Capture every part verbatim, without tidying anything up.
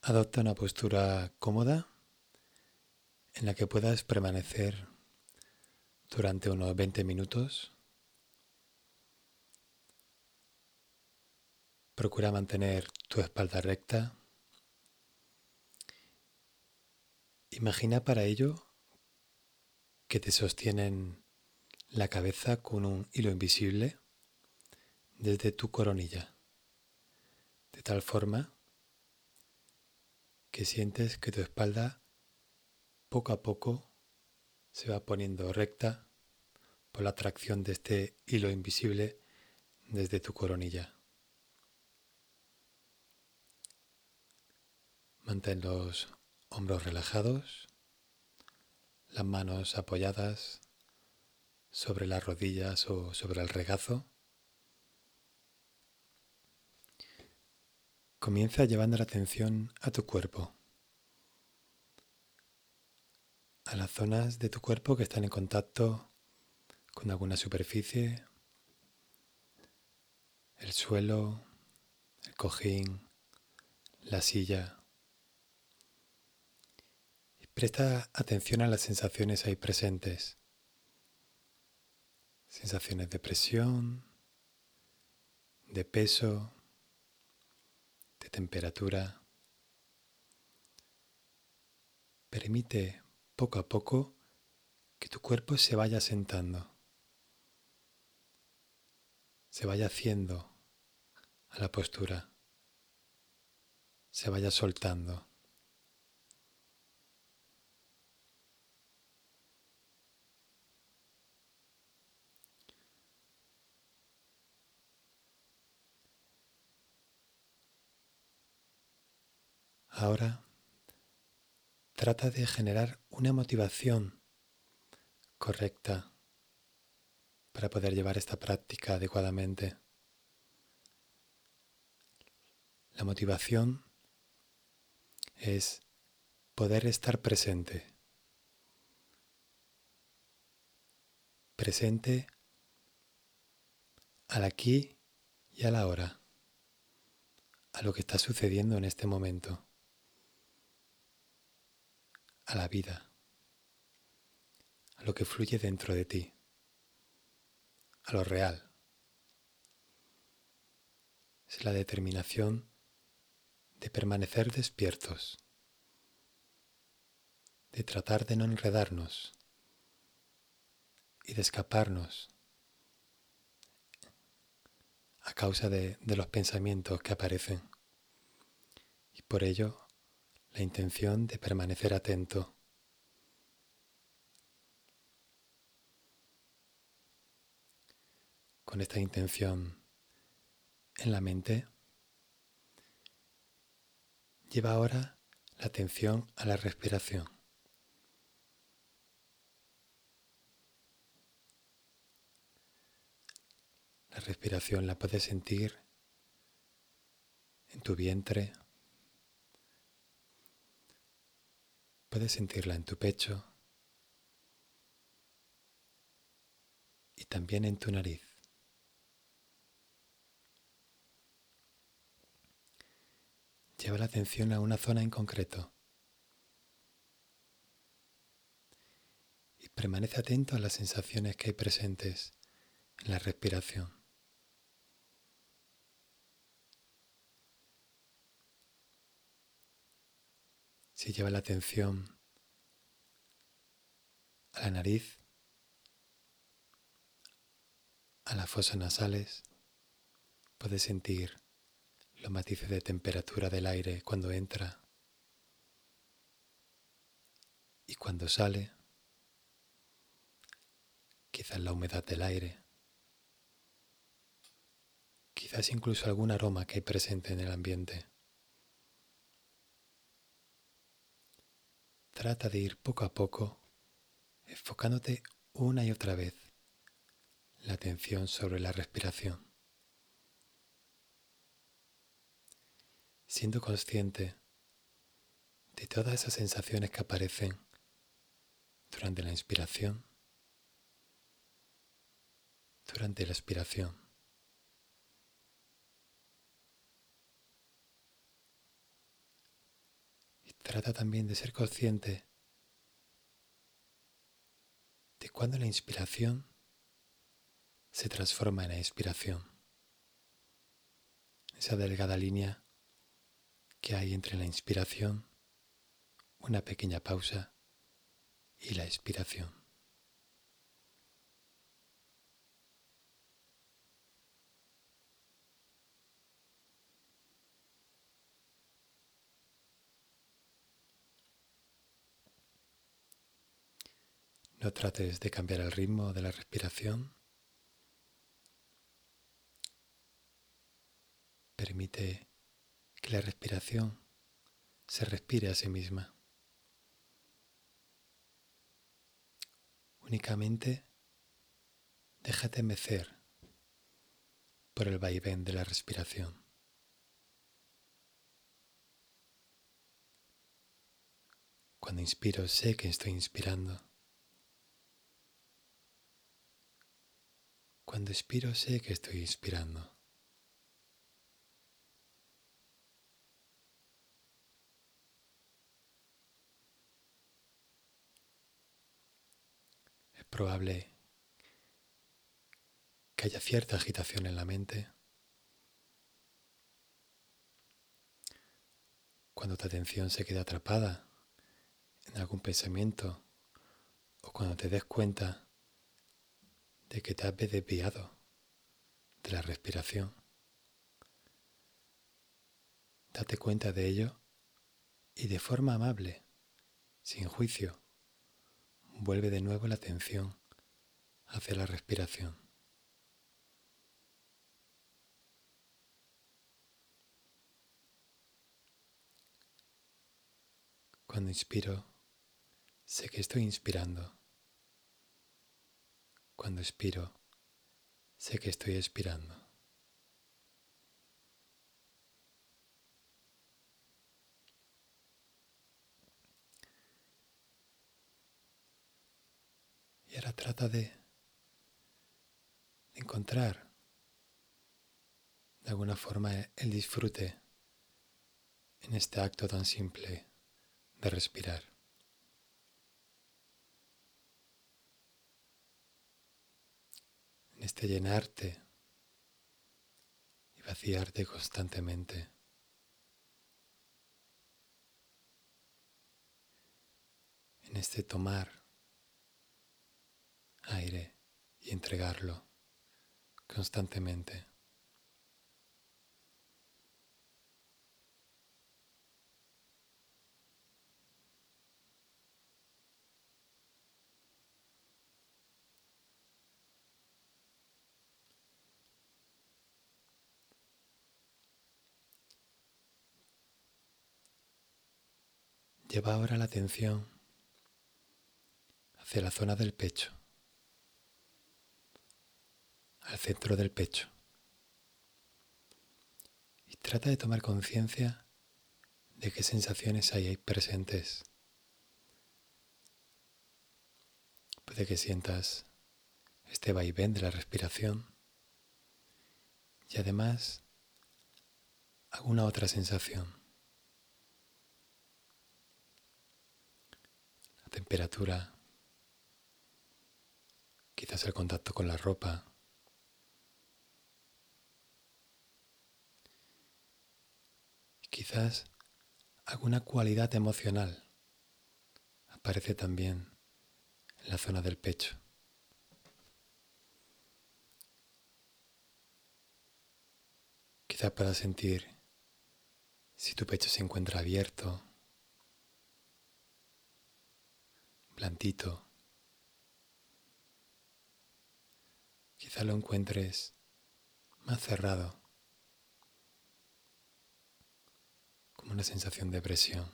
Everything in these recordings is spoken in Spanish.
Adopta una postura cómoda en la que puedas permanecer durante unos veinte minutos. Procura mantener tu espalda recta. Imagina para ello que te sostienen la cabeza con un hilo invisible desde tu coronilla, de tal forma que sientes que tu espalda poco a poco se va poniendo recta por la atracción de este hilo invisible desde tu coronilla. Mantén los hombros relajados, las manos apoyadas sobre las rodillas o sobre el regazo. Comienza llevando la atención a tu cuerpo, a las zonas de tu cuerpo que están en contacto con alguna superficie, el suelo, el cojín, la silla. Y presta atención a las sensaciones ahí presentes. Sensaciones de presión, de peso, de temperatura. Permite poco a poco que tu cuerpo se vaya sentando, se vaya haciendo a la postura, se vaya soltando. Ahora trata de generar una motivación correcta para poder llevar esta práctica adecuadamente. La motivación es poder estar presente, presente al aquí y a la ahora, a lo que está sucediendo en este momento, a la vida, a lo que fluye dentro de ti, a lo real. Es la determinación de permanecer despiertos, de tratar de no enredarnos y de escaparnos a causa de, de los pensamientos que aparecen. Y por ello, la intención de permanecer atento. Con esta intención en la mente, lleva ahora la atención a la respiración. La respiración la puedes sentir en tu vientre, puedes sentirla en tu pecho y también en tu nariz. Lleva la atención a una zona en concreto y permanece atento a las sensaciones que hay presentes en la respiración. Si lleva la atención a la nariz, a las fosas nasales, puedes sentir los matices de temperatura del aire cuando entra y cuando sale, quizás la humedad del aire, quizás incluso algún aroma que hay presente en el ambiente. Trata de ir poco a poco, enfocándote una y otra vez la atención sobre la respiración, siendo consciente de todas esas sensaciones que aparecen durante la inspiración, durante la expiración. trata también de ser consciente de cuando la inspiración se transforma en expiración. Esa delgada línea que hay entre la inspiración, una pequeña pausa, y la expiración. No trates de cambiar el ritmo de la respiración. Permite que la respiración se respire a sí misma. Únicamente déjate mecer por el vaivén de la respiración. Cuando inspiro sé que estoy inspirando. Cuando expiro sé que estoy inspirando. Es probable que haya cierta agitación en la mente. Cuando tu atención se queda atrapada en algún pensamiento o cuando te des cuenta de que te has desviado de la respiración. Date cuenta de ello y de forma amable, sin juicio, vuelve de nuevo la atención hacia la respiración. Cuando inspiro, sé que estoy inspirando. Cuando expiro, sé que estoy expirando. Y ahora trata de encontrar de alguna forma el disfrute en este acto tan simple de respirar. En este llenarte y vaciarte constantemente. En este tomar aire y entregarlo constantemente. Lleva ahora la atención hacia la zona del pecho, al centro del pecho. Y trata de tomar conciencia de qué sensaciones hay ahí presentes. Puede que sientas este vaivén de la respiración y además alguna otra sensación. La temperatura, quizás el contacto con la ropa. Y quizás alguna cualidad emocional aparece también en la zona del pecho. Quizás puedas sentir si tu pecho se encuentra abierto, blandito. Quizás lo encuentres más cerrado, como una sensación de presión.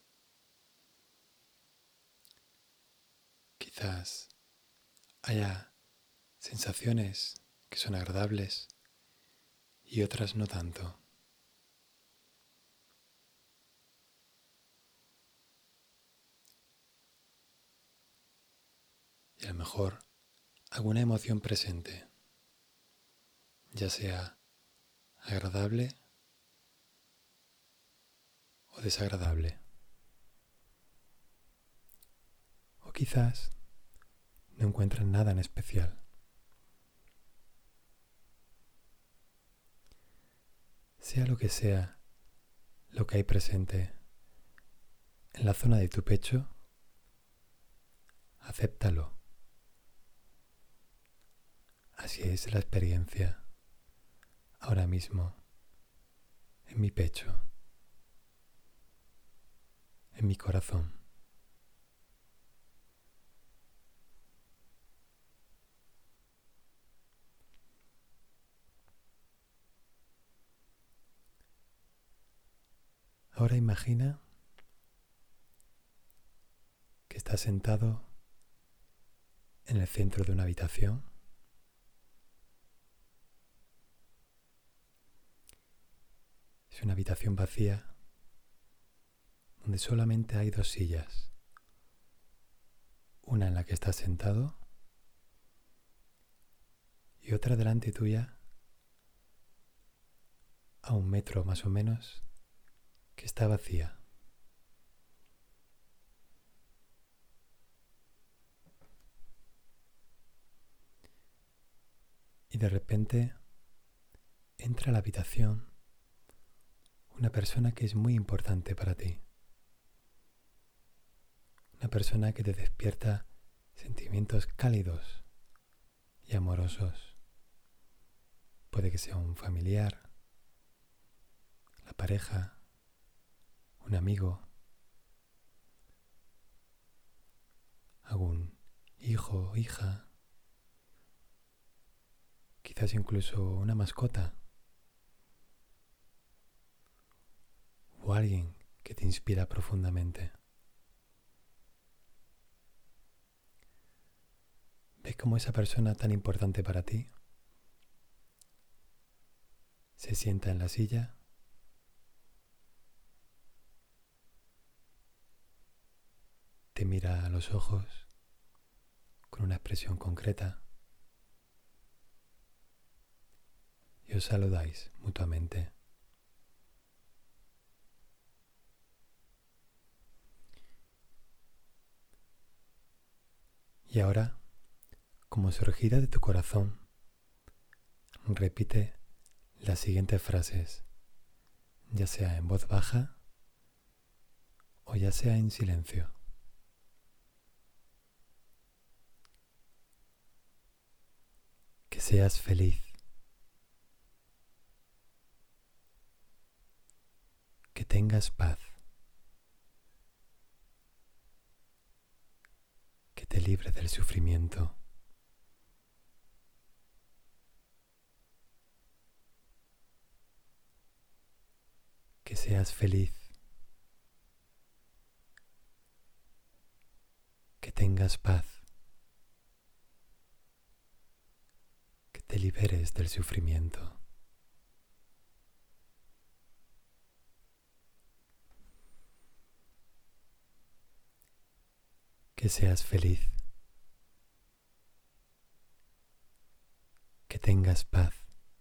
Quizás haya sensaciones que son agradables y otras no tanto. Y a lo mejor alguna emoción presente, ya sea agradable o desagradable. quizás no encuentras nada en especial. Sea lo que sea lo que hay presente en la zona de tu pecho, acéptalo. Así es la experiencia ahora mismo en mi pecho, en mi corazón. Ahora imagina que estás sentado en el centro de una habitación. Es una habitación vacía donde solamente hay dos sillas. Una en la que estás sentado y otra delante tuya, a un metro más o menos, que está vacía. Y de repente entra a la habitación una persona que es muy importante para ti. Una persona que te despierta sentimientos cálidos y amorosos. Puede que sea un familiar, la pareja, un amigo, algún hijo o hija, quizás incluso una mascota o alguien que te inspira profundamente. ¿Ves cómo esa persona tan importante para ti se sienta en la silla? Te mira a los ojos con una expresión concreta y os saludáis mutuamente. Y ahora, como surgida de tu corazón, repite las siguientes frases, ya sea en voz baja o ya sea en silencio. Que seas feliz. Que tengas paz. Que te libre del sufrimiento. Que seas feliz. Que tengas paz. Que te liberes del sufrimiento. Que seas feliz. Que tengas paz.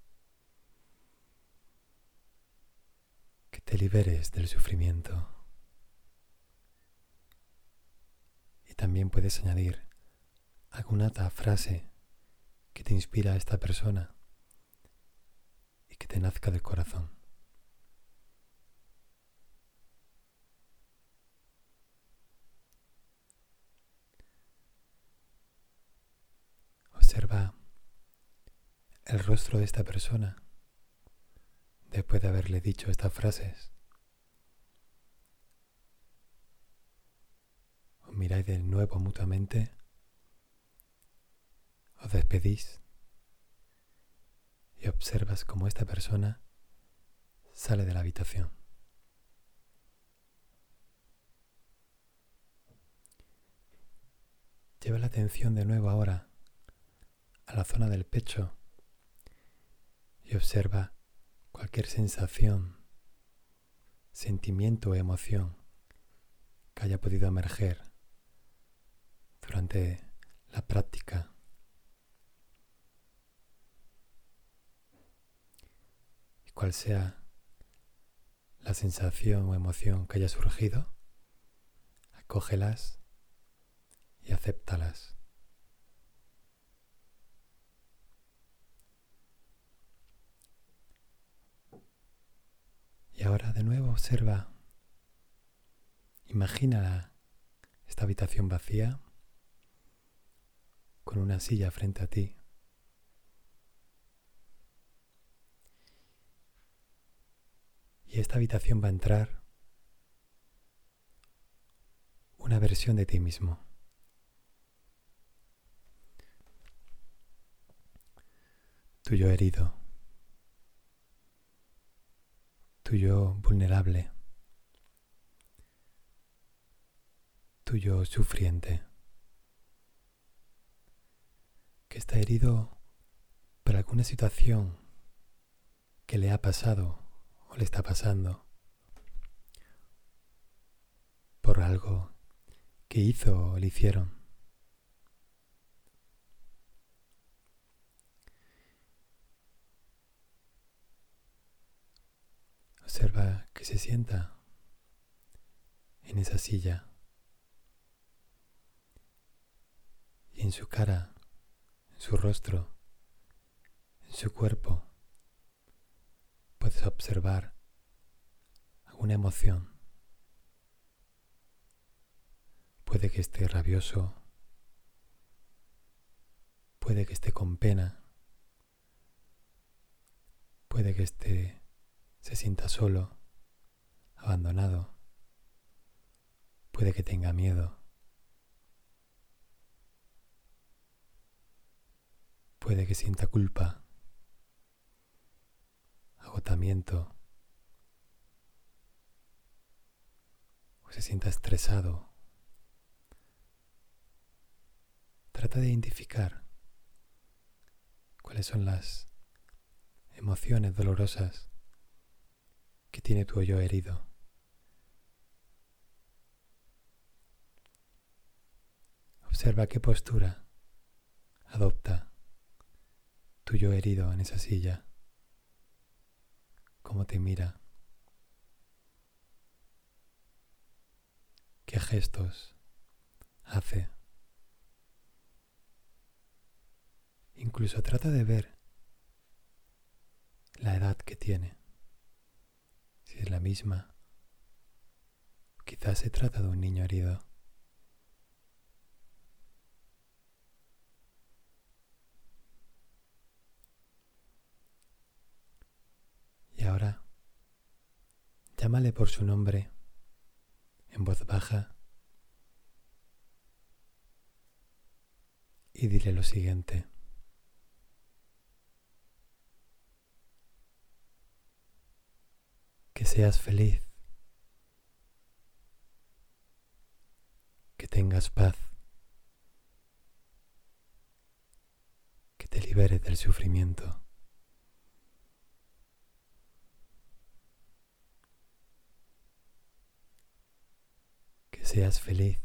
Que te liberes del sufrimiento. Y también puedes añadir alguna otra frase que te inspira a esta persona y que te nazca del corazón. Observa el rostro de esta persona después de haberle dicho estas frases. Os miráis de nuevo mutuamente, os despedís y observas cómo esta persona sale de la habitación. Lleva la atención de nuevo ahora a la zona del pecho y observa cualquier sensación, sentimiento o emoción que haya podido emerger durante la práctica. Y cual sea la sensación o emoción que haya surgido, acógelas y acéptalas. Y ahora de nuevo observa, imagina esta habitación vacía con una silla frente a ti. Y esta habitación va a entrar una versión de ti mismo. Tu yo herido. Tu yo vulnerable. Tu yo sufriente. Que está herido por alguna situación que le ha pasado o le está pasando. Por algo que hizo o le hicieron. Observa que se sienta en esa silla y en su cara, en su rostro, en su cuerpo, puedes observar alguna emoción. Puede que esté rabioso, puede que esté con pena, puede que esté, se sienta solo, abandonado, puede que tenga miedo, puede que sienta culpa, agotamiento, o se sienta estresado. Trata de identificar cuáles son las emociones dolorosas que tiene tu yo herido. Observa qué postura adopta tu yo herido en esa silla, cómo te mira, qué gestos hace. Incluso trata de ver la edad que tiene, si es la misma, o quizás se trata de un niño herido. Y ahora, llámale por su nombre en voz baja y dile lo siguiente. Que seas feliz, que tengas paz, que te liberes del sufrimiento. Que seas feliz,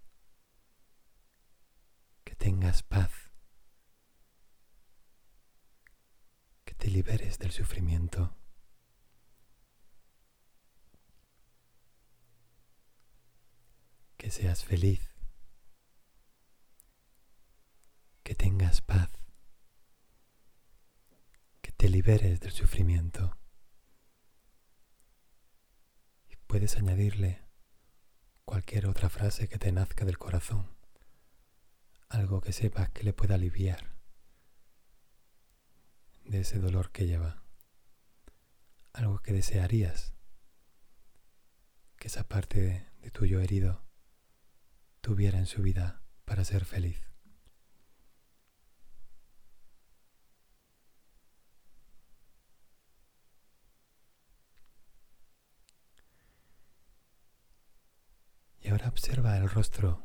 que tengas paz, que te liberes del sufrimiento. Que seas feliz, que tengas paz, que te liberes del sufrimiento. Y puedes añadirle cualquier otra frase que te nazca del corazón, algo que sepas que le pueda aliviar de ese dolor que lleva, algo que desearías que esa parte de, de tu yo herido tuviera en su vida para ser feliz. Y ahora observa el rostro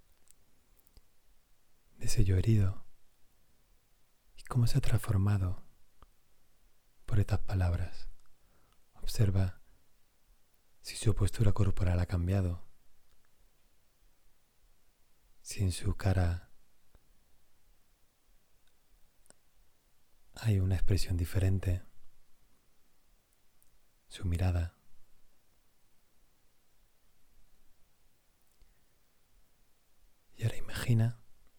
de ese yo herido y cómo se ha transformado por estas palabras. Observa si su postura corporal ha cambiado, si en su cara hay una expresión diferente, su mirada. Y ahora imagina Imagina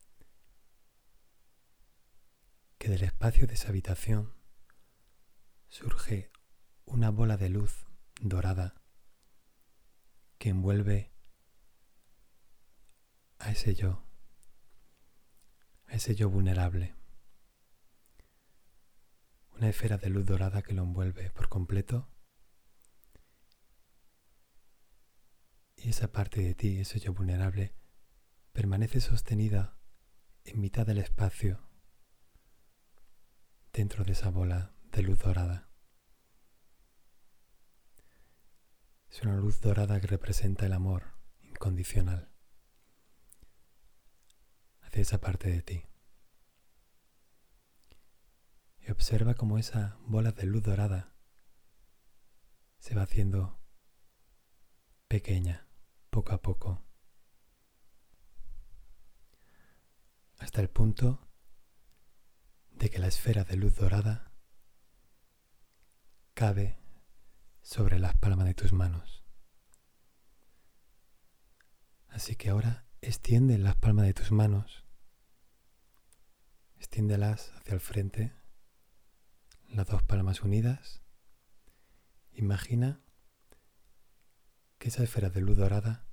que del espacio de esa habitación surge una bola de luz dorada que envuelve a ese yo, a ese yo vulnerable. Una esfera de luz dorada que lo envuelve por completo y esa parte de ti, ese yo vulnerable, permanece sostenida en mitad del espacio dentro de esa bola de luz dorada. Es una luz dorada que representa el amor incondicional hacia esa parte de ti. Y observa cómo esa bola de luz dorada se va haciendo pequeña, poco a poco, hasta el punto de que la esfera de luz dorada cabe sobre las palmas de tus manos. Así que ahora extiende las palmas de tus manos, extiéndelas hacia el frente, las dos palmas unidas. Imagina que esa esfera de luz dorada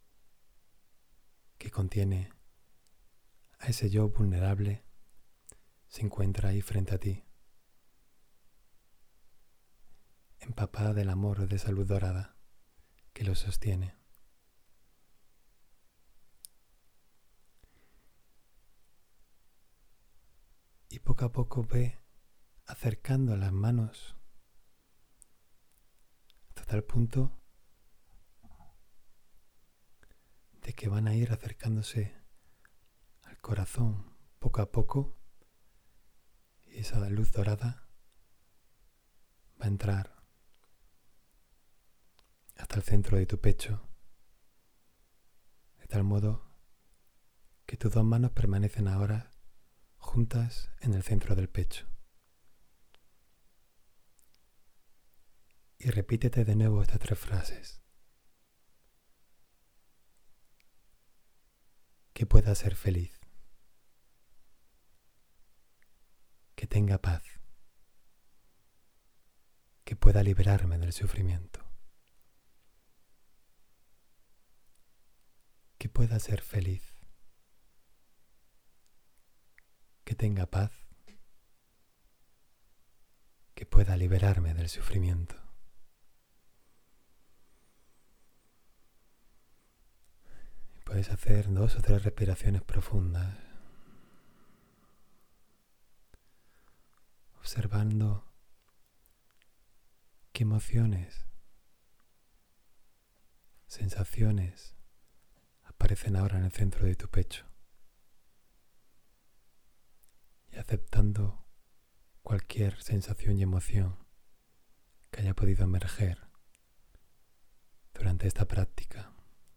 que contiene a ese yo vulnerable se encuentra ahí frente a ti, empapada del amor de esa luz dorada que lo sostiene. Y poco a poco ve acercando las manos hasta tal punto de que van a ir acercándose al corazón poco a poco, y esa luz dorada va a entrar hasta el centro de tu pecho, de tal modo que tus dos manos permanecen ahora juntas en el centro del pecho. Y repítete de nuevo estas tres frases. Que pueda ser feliz. Que tenga paz. Que pueda liberarme del sufrimiento. Que pueda ser feliz. Que tenga paz. Que pueda liberarme del sufrimiento. Puedes hacer dos o tres respiraciones profundas, observando qué emociones, sensaciones aparecen ahora en el centro de tu pecho, y aceptando cualquier sensación y emoción que haya podido emerger durante esta práctica.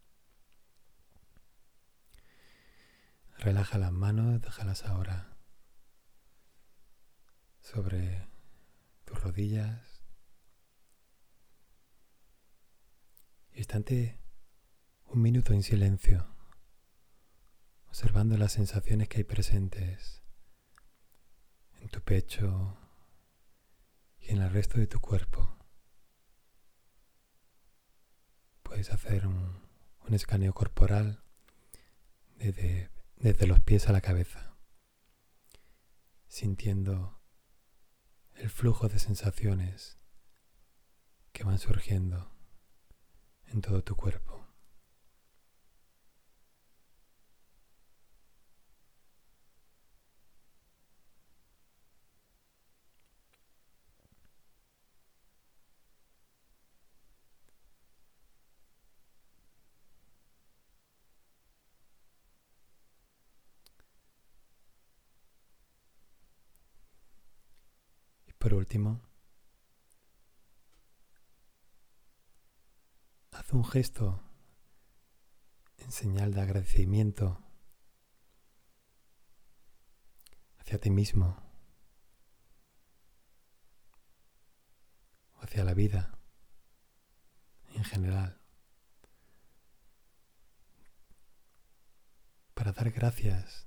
Relaja las manos, déjalas ahora sobre tus rodillas y estate un minuto en silencio, observando las sensaciones que hay presentes en tu pecho y en el resto de tu cuerpo. Puedes hacer un, un escaneo corporal desde desde los pies a la cabeza, sintiendo el flujo de sensaciones que van surgiendo en todo tu cuerpo. Por último, haz un gesto en señal de agradecimiento hacia ti mismo, o hacia la vida en general, para para dar gracias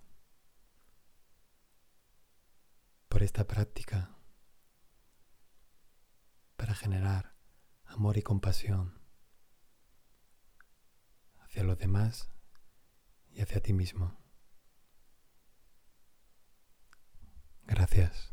por esta práctica, para generar amor y compasión hacia los demás y hacia ti mismo. Gracias.